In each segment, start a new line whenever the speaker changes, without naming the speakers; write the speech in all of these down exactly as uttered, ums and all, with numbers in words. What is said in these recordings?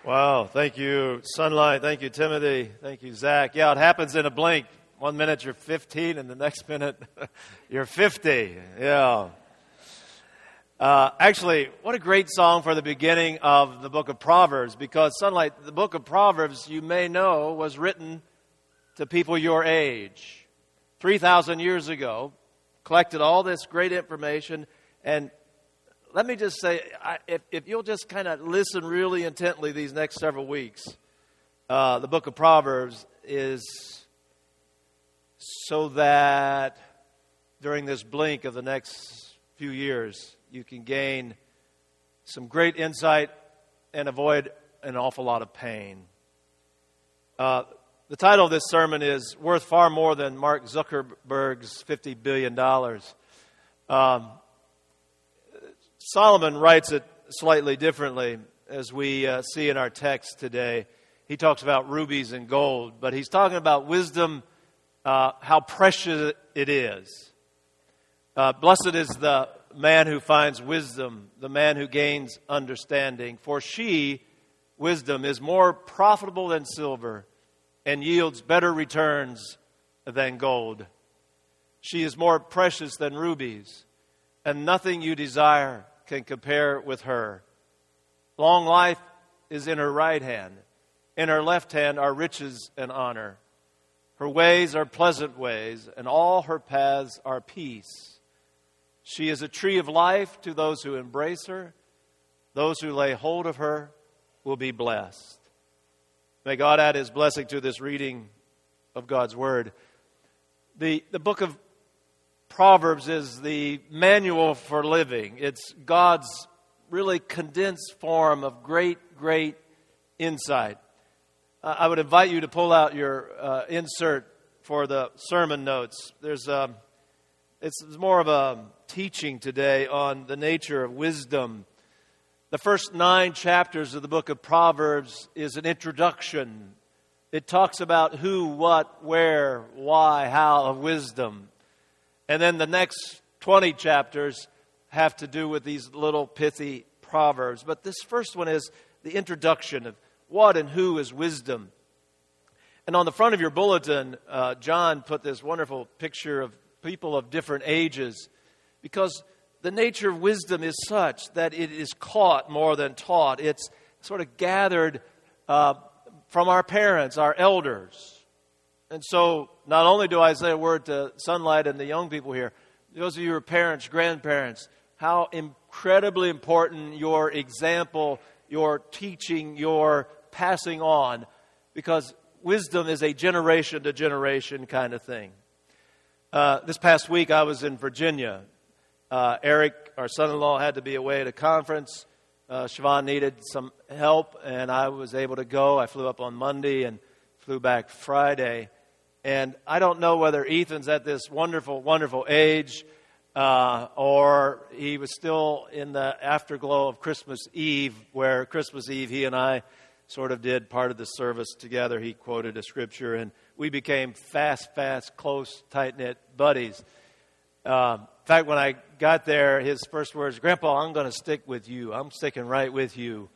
Wow, thank you, Sunlight. Thank you, Timothy. Thank you, Zach. Yeah, it happens in a blink. One minute you're fifteen, and the next minute you're fifty. Yeah. Uh, actually, what a great song for the beginning of the book of Proverbs, because, Sunlight, the book of Proverbs, you may know, was written to people your age. three thousand years ago, collected all this great information, and let me just say, I, if, if you'll just kind of listen really intently these next several weeks, uh, the book of Proverbs is so that during this blink of the next few years, you can gain some great insight and avoid an awful lot of pain. Uh, the title of this sermon is worth far more than Mark Zuckerberg's fifty billion dollars. Um, Solomon writes it slightly differently, as we uh, see in our text today. He talks about rubies and gold, but he's talking about wisdom, uh, how precious it is. Uh, blessed is the man who finds wisdom, the man who gains understanding. For she, wisdom, is more profitable than silver and yields better returns than gold. She is more precious than rubies, and nothing you desire can compare with her. Long life is in her right hand. In her left hand are riches and honor. Her ways are pleasant ways, and all her paths are peace. She is a tree of life to those who embrace her. Those who lay hold of her will be blessed. May God add His blessing to this reading of God's Word. The, the book of Proverbs is the manual for living. It's God's really condensed form of great, great insight. Uh, I would invite you to pull out your uh, insert for the sermon notes. There's um, it's, it's more of a teaching today on the nature of wisdom. The first nine chapters of the book of Proverbs is an introduction. It talks about who, what, where, why, how of wisdom. And then the next twenty chapters have to do with these little pithy proverbs. But this first one is the introduction of what and who is wisdom. And on the front of your bulletin, uh, John put this wonderful picture of people of different ages, because the nature of wisdom is such that it is caught more than taught. It's sort of gathered uh, from our parents, our elders. And so not only do I say a word to Sunlight and the young people here, those of you who are parents, grandparents, how incredibly important your example, your teaching, your passing on, because wisdom is a generation to generation kind of thing. Uh, this past week I was in Virginia. Uh, Eric, our son-in-law, had to be away at a conference. Uh, Siobhan needed some help, and I was able to go. I flew up on Monday and flew back Friday. And I don't know whether Ethan's at this wonderful, wonderful age, uh, or he was still in the afterglow of Christmas Eve, where Christmas Eve he and I sort of did part of the service together. He quoted a scripture, and we became fast, fast, close, tight-knit buddies. Uh, in fact, when I got there, his first words, "Grandpa, I'm going to stick with you. I'm sticking right with you.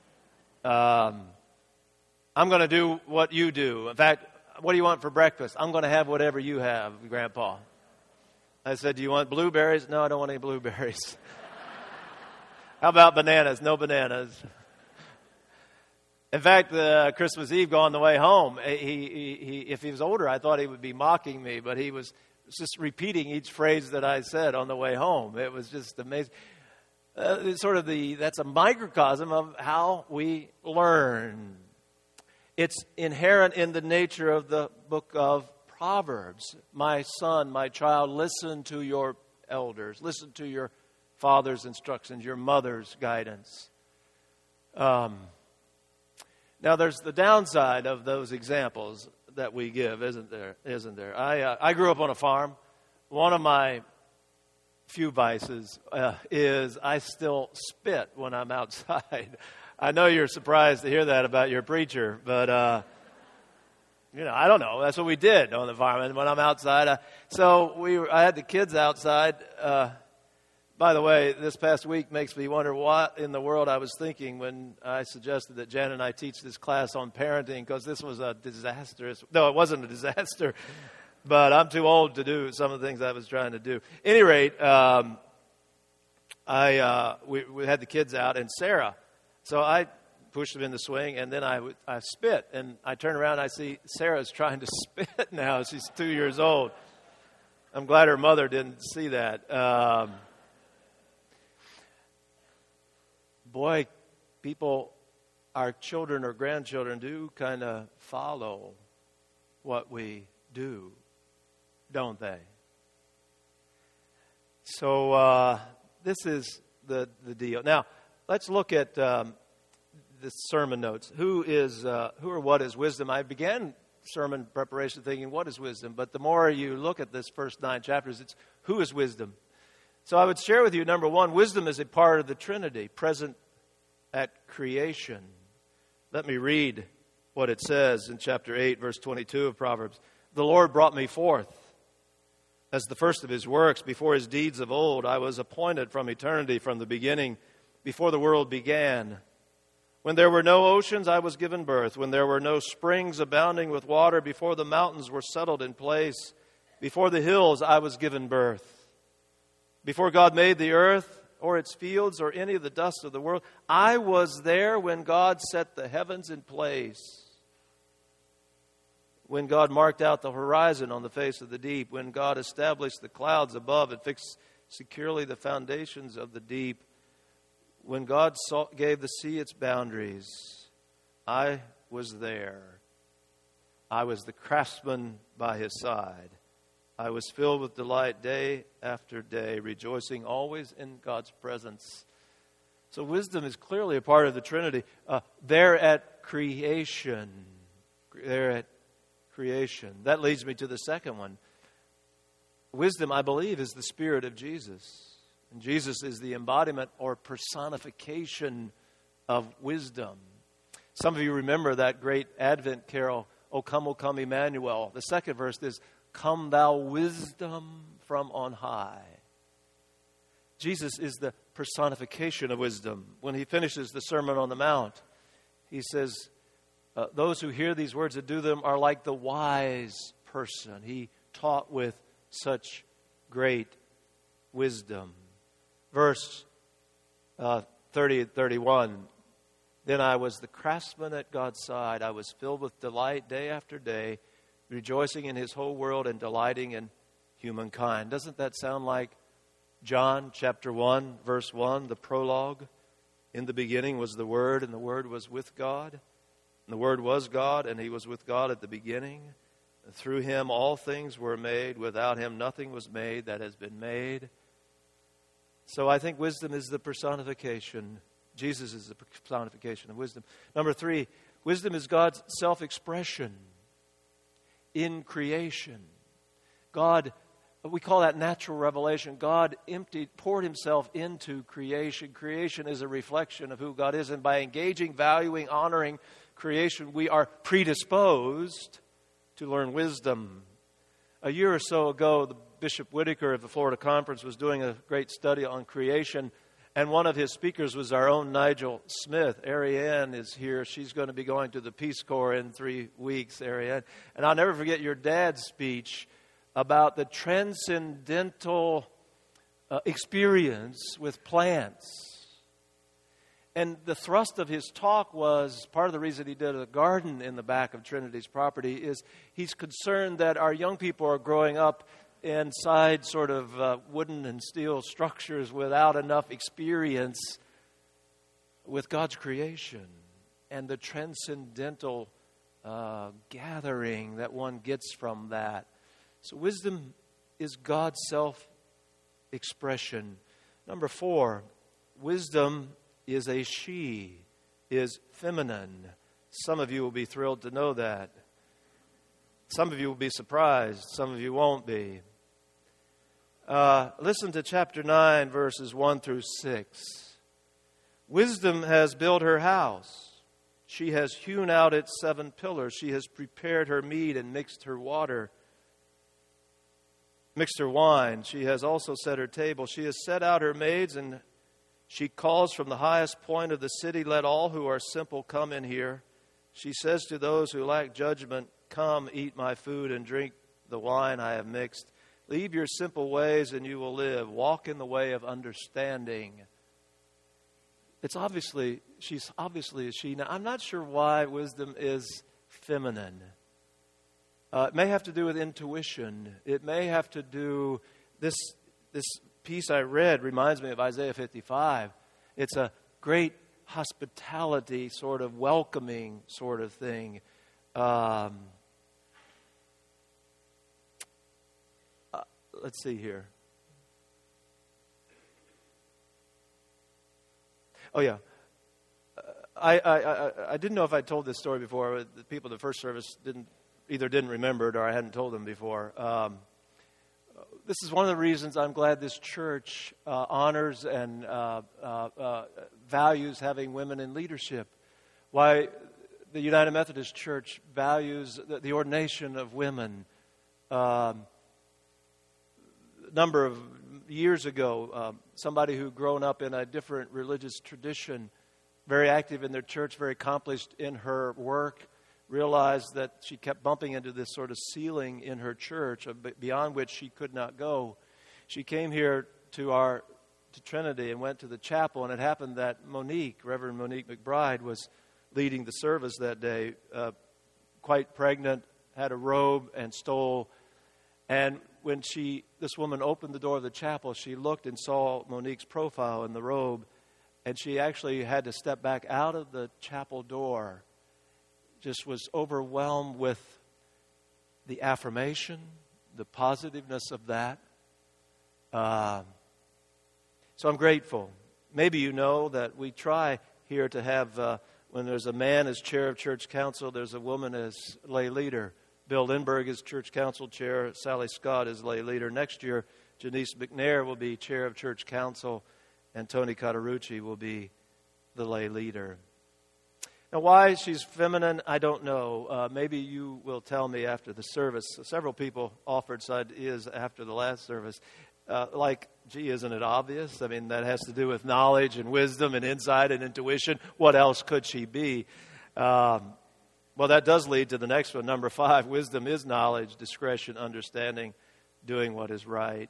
Um, I'm going to do what you do. In fact, what do you want for breakfast? I'm going to have whatever you have, Grandpa." I said, "Do you want blueberries?" "No, I don't want any blueberries." "How about bananas?" "No bananas." In fact, uh, Christmas Eve, on the way home, he, he, he, if he was older, I thought he would be mocking me, but he was just repeating each phrase that I said on the way home. It was just amazing. Uh, it's sort of the that's a microcosm of how we learn. It's inherent in the nature of the book of Proverbs. My son, my child, listen to your elders. Listen to your father's instructions, your mother's guidance. Um, now, there's the downside of those examples that we give, isn't there? Isn't there? I uh, I grew up on a farm. One of my few vices uh, is I still spit when I'm outside. I know you're surprised to hear that about your preacher, but, uh, you know, I don't know. That's what we did on the farm. And when I'm outside, I, so we were, I had the kids outside, uh, By the way, this past week makes me wonder what in the world I was thinking when I suggested that Jan and I teach this class on parenting, because this was a disastrous, no, it wasn't a disaster, but I'm too old to do some of the things I was trying to do. At any rate, um, I uh, we, we had the kids out, and Sarah, so I pushed them in the swing, and then I, I spit, and I turn around, and I see Sarah's trying to spit now. She's two years old. I'm glad her mother didn't see that. Um, boy, people, our children or grandchildren do kind of follow what we do, don't they? So uh, this is the, the deal. Now, let's look at um, the sermon notes. Who is, uh, who or what is wisdom? I began sermon preparation thinking, what is wisdom? But the more you look at this first nine chapters, it's who is wisdom? So I would share with you, number one, wisdom is a part of the Trinity, present at creation. Let me read what it says in chapter eight, verse twenty-two of Proverbs. The Lord brought me forth as the first of his works, before his deeds of old. I was appointed from eternity, from the beginning, before the world began. When there were no oceans, I was given birth. When there were no springs abounding with water, before the mountains were settled in place, before the hills, I was given birth. Before God made the earth, or its fields, or any of the dust of the world, I was there when God set the heavens in place. When God marked out the horizon on the face of the deep, when God established the clouds above and fixed securely the foundations of the deep, when God saw, gave the sea its boundaries, I was there. I was the craftsman by his side. I was filled with delight day after day, rejoicing always in God's presence. So wisdom is clearly a part of the Trinity. Uh, there at creation. There at creation. That leads me to the second one. Wisdom, I believe, is the Spirit of Jesus. And Jesus is the embodiment or personification of wisdom. Some of you remember that great Advent carol, O come, O come, Emmanuel. The second verse is, Come thou wisdom from on high. Jesus is the personification of wisdom. When he finishes the Sermon on the Mount, he says, uh, those who hear these words and do them are like the wise person. He taught with such great wisdom. Verse uh, thirty and thirty-one, then I was the craftsman at God's side. I was filled with delight day after day, rejoicing in his whole world and delighting in humankind. Doesn't that sound like John chapter one, verse one, the prologue? In the beginning was the Word, and the Word was with God. And the Word was God, and he was with God at the beginning. And through him all things were made. Without him nothing was made that has been made. So I think wisdom is the personification. Jesus is the personification of wisdom. Number three, wisdom is God's self-expression in creation. God, we call that natural revelation. God emptied, poured himself into creation. Creation is a reflection of who God is. And by engaging, valuing, honoring creation, we are predisposed to learn wisdom. A year or so ago, the Bishop Whitaker of the Florida Conference was doing a great study on creation, and one of his speakers was our own Nigel Smith. Ariane is here. She's going to be going to the Peace Corps in three weeks, Ariane. And I'll never forget your dad's speech about the transcendental uh, experience with plants. And the thrust of his talk was, part of the reason he did a garden in the back of Trinity's property is he's concerned that our young people are growing up inside sort of uh, wooden and steel structures without enough experience with God's creation and the transcendental uh, gathering that one gets from that. So wisdom is God's self-expression. Number four, wisdom is a she, is feminine. Some of you will be thrilled to know that. Some of you will be surprised. Some of you won't be. Uh, listen to chapter nine, verses one through six. Wisdom has built her house. She has hewn out its seven pillars. She has prepared her meat and mixed her water. mixed her wine. She has also set her table. She has set out her maids, and she calls from the highest point of the city, let all who are simple come in here. She says to those who lack judgment, come, eat my food and drink the wine I have mixed. Leave your simple ways and you will live. Walk in the way of understanding. It's obviously, she's obviously a she. Now, I'm not sure why wisdom is feminine. Uh, it may have to do with intuition. It may have to do, this, this piece I read reminds me of Isaiah fifty-five. It's a great hospitality, sort of welcoming sort of thing. Um, uh, let's see here. Oh, yeah. Uh, I, I, I, I didn't know if I told this story before. The people at the first service didn't either didn't remember it or I hadn't told them before. Um, this is one of the reasons I'm glad this church uh, honors and uh, uh, uh, values having women in leadership. Why the United Methodist Church values the, the ordination of women. Um, a number of years ago, uh, somebody who'd grown up in a different religious tradition, very active in their church, very accomplished in her work, realized that she kept bumping into this sort of ceiling in her church beyond which she could not go. She came here to our to Trinity and went to the chapel, and it happened that Monique, Reverend Monique McBride, was leading the service that day, uh, quite pregnant, had a robe and stole. And when she, this woman opened the door of the chapel, she looked and saw Monique's profile in the robe, and she actually had to step back out of the chapel door. Just was overwhelmed with the affirmation, the positiveness of that. Uh, so I'm grateful. Maybe you know that we try here to have, uh, when there's a man as chair of church council, there's a woman as lay leader. Bill Lindbergh is church council chair. Sally Scott is lay leader. Next year, Janice McNair will be chair of church council, and Tony Catarucci will be the lay leader. Now, why she's feminine, I don't know. Uh, maybe you will tell me after the service. Several people offered ideas after the last service. Uh, like, gee, isn't it obvious? I mean, that has to do with knowledge and wisdom and insight and intuition. What else could she be? Um, well, that does lead to the next one, number five. Wisdom is knowledge, discretion, understanding, doing what is right.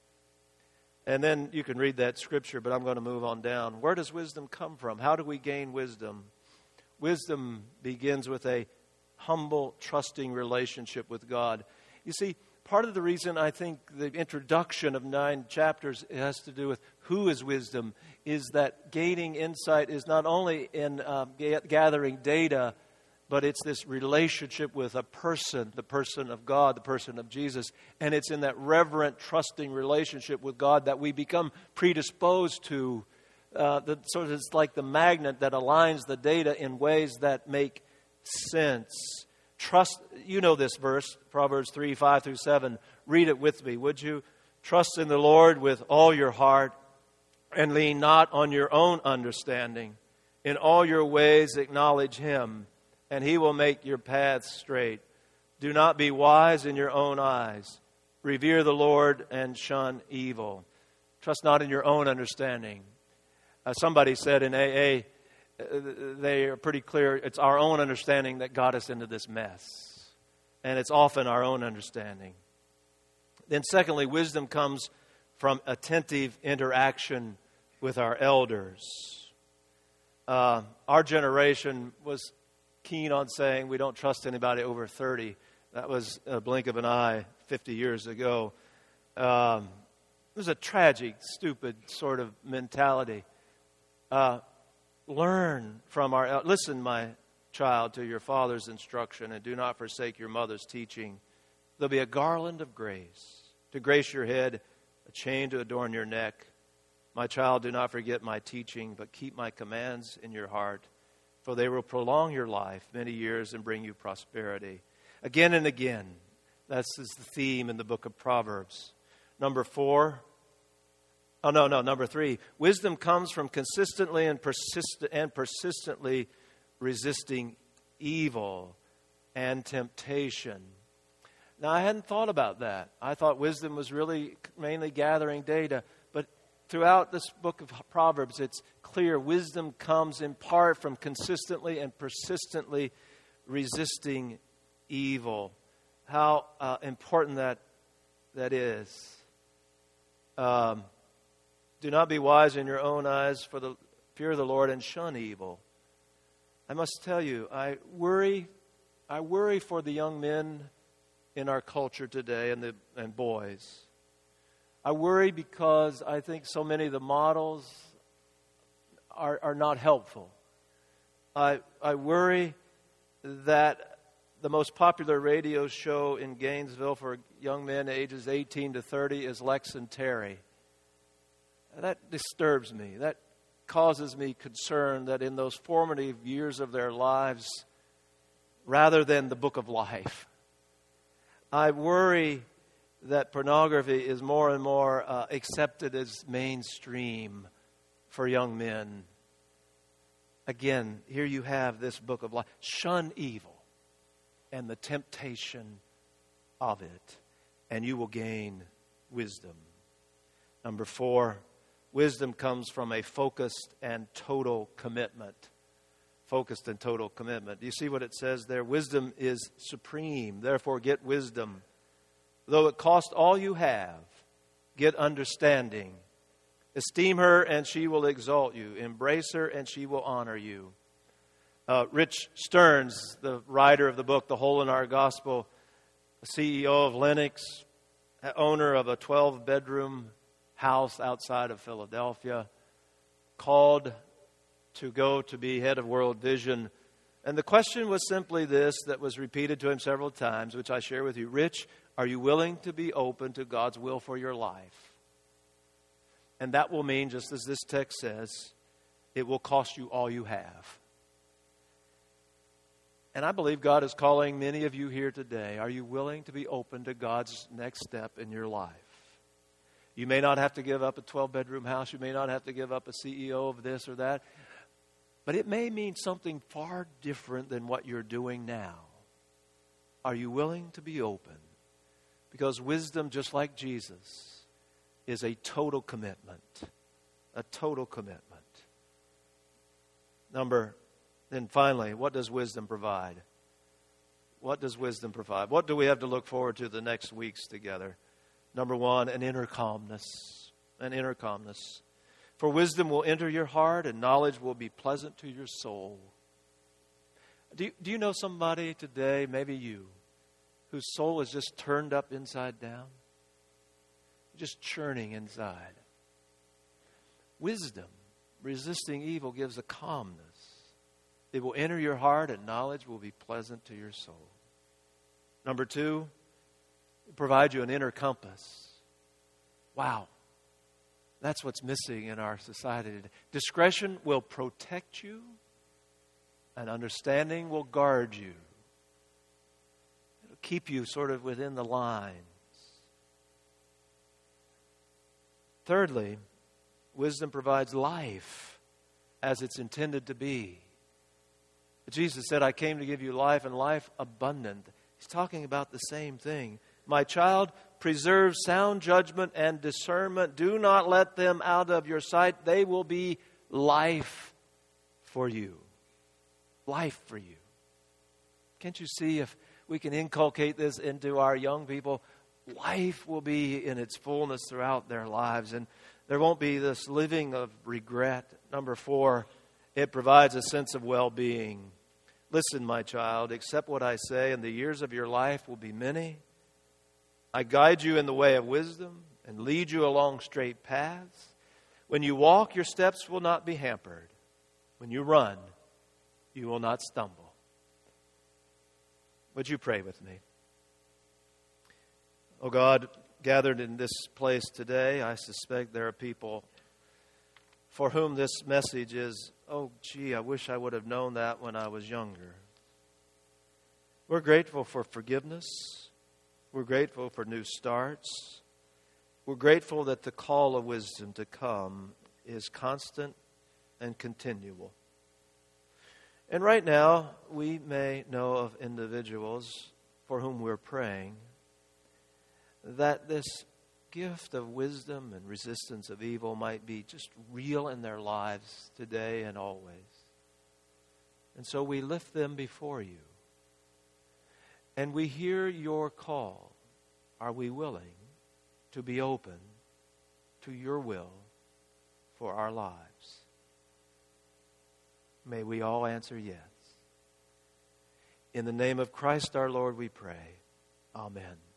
And then you can read that scripture, but I'm going to move on down. Where does wisdom come from? How do we gain wisdom? Wisdom begins with a humble, trusting relationship with God. You see, part of the reason I think the introduction of nine chapters has to do with who is wisdom is that gaining insight is not only in uh, ga- gathering data, but it's this relationship with a person, the person of God, the person of Jesus. And it's in that reverent, trusting relationship with God that we become predisposed to Uh, the, sort of it's like the magnet that aligns the data in ways that make sense. Trust, you know this verse, Proverbs three, five through seven. Read it with me, would you? Trust in the Lord with all your heart and lean not on your own understanding. In all your ways acknowledge Him, and He will make your paths straight. Do not be wise in your own eyes. Revere the Lord and shun evil. Trust not in your own understanding. Uh, somebody said in A A, uh, they are pretty clear, it's our own understanding that got us into this mess. And it's often our own understanding. Then secondly, wisdom comes from attentive interaction with our elders. Uh, our generation was keen on saying we don't trust anybody over thirty. That was a blink of an eye fifty years ago. Um, it was a tragic, stupid sort of mentality. Uh, learn from our... Listen, my child, to your father's instruction, and do not forsake your mother's teaching. There'll be a garland of grace to grace your head, a chain to adorn your neck. My child, do not forget my teaching, but keep my commands in your heart, for they will prolong your life many years and bring you prosperity. Again and again, this is the theme in the book of Proverbs. Number four... Oh, no, no, number three. Wisdom comes from consistently and, persist- and persistently resisting evil and temptation. Now, I hadn't thought about that. I thought wisdom was really mainly gathering data. But throughout this book of Proverbs, it's clear wisdom comes in part from consistently and persistently resisting evil. How uh, important that that is. Um, do not be wise in your own eyes, for the fear of the Lord, and shun evil. I must tell you, I worry, I worry for the young men in our culture today and the and boys. I worry because I think so many of the models are are not helpful. I I worry that the most popular radio show in Gainesville for young men ages eighteen to thirty is Lex and Terry. That disturbs me. That causes me concern that in those formative years of their lives, rather than the book of life, I worry that pornography is more and more uh, accepted as mainstream for young men. Again, here you have this book of life. Shun evil and the temptation of it, and you will gain wisdom. Number four, wisdom comes from a focused and total commitment. Focused and total commitment. Do you see what it says there? Wisdom is supreme. Therefore, get wisdom. Though it cost all you have, get understanding. Esteem her, and she will exalt you. Embrace her, and she will honor you. Uh, Rich Stearns, the writer of the book, The Hole in Our Gospel, C E O of Lennox, owner of a twelve-bedroom house outside of Philadelphia, called to go to be head of World Vision. And the question was simply this, that was repeated to him several times, which I share with you. Rich, are you willing to be open to God's will for your life? And that will mean, just as this text says, it will cost you all you have. And I believe God is calling many of you here today. Are you willing to be open to God's next step in your life? You may not have to give up a twelve-bedroom house. You may not have to give up a C E O of this or that. But it may mean something far different than what you're doing now. Are you willing to be open? Because wisdom, just like Jesus, is a total commitment. A total commitment. Number Then finally, what does wisdom provide? What does wisdom provide? What do we have to look forward to the next weeks together? Number one, an inner calmness. An inner calmness. For wisdom will enter your heart, and knowledge will be pleasant to your soul. Do you, do you know somebody today, maybe you, whose soul is just turned up inside down? Just churning inside. Wisdom, resisting evil, gives a calmness. It will enter your heart, and knowledge will be pleasant to your soul. Number two, it provides you an inner compass. Wow. That's what's missing in our society today. Discretion will protect you, and understanding will guard you. It'll keep you sort of within the lines. Thirdly, wisdom provides life as it's intended to be. Jesus said, I came to give you life and life abundant. He's talking about the same thing. My child, preserve sound judgment and discernment. Do not let them out of your sight. They will be life for you. Life for you. Can't you see if we can inculcate this into our young people? Life will be in its fullness throughout their lives, and there won't be this living of regret. Number four, it provides a sense of well-being. Listen, my child, accept what I say, and the years of your life will be many. I guide you in the way of wisdom and lead you along straight paths. When you walk, your steps will not be hampered. When you run, you will not stumble. Would you pray with me? Oh God, gathered in this place today, I suspect there are people for whom this message is, oh, gee, I wish I would have known that when I was younger. We're grateful for forgiveness. We're grateful for new starts. We're grateful that the call of wisdom to come is constant and continual. And right now, we may know of individuals for whom we're praying that this gift of wisdom and resistance of evil might be just real in their lives today and always. And so we lift them before you. And we hear your call. Are we willing to be open to your will for our lives? May we all answer yes. In the name of Christ our Lord we pray. Amen.